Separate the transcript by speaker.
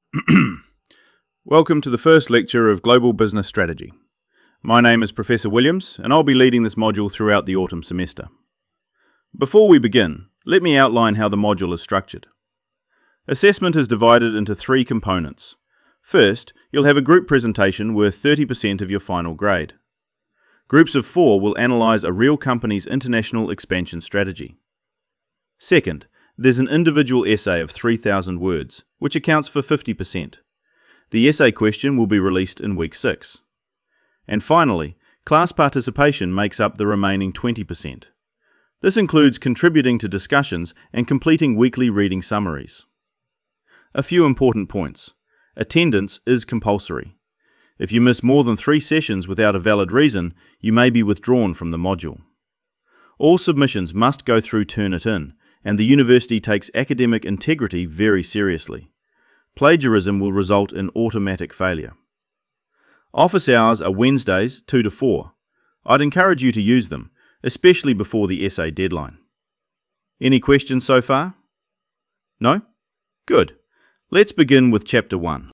Speaker 1: Welcome to the first lecture of Global Business Strategy. My name is Professor Williams, and I'll be leading this module throughout the autumn semester. Before we begin, let me outline how the module is structured. Assessment is divided into three components. First, you'll have a group presentation worth 30% of your final grade. Groups of 4 will analyse a real company's international expansion strategy. Second, there's an individual essay of 3,000 words, which accounts for 50%. The essay question will be released in week 6. And finally, class participation makes up the remaining 20%. This includes contributing to discussions and completing weekly reading summaries. A few important points. Attendance is compulsory. If you miss more than 3 sessions without a valid reason, you may be withdrawn from the module. All submissions must go through Turnitin, and the university takes academic integrity very seriously. Plagiarism will result in automatic failure. Office hours are Wednesdays 2 to 4. I'd encourage you to use them, especially before the essay deadline. Any questions so far? No? Good. Let's begin with Chapter 1.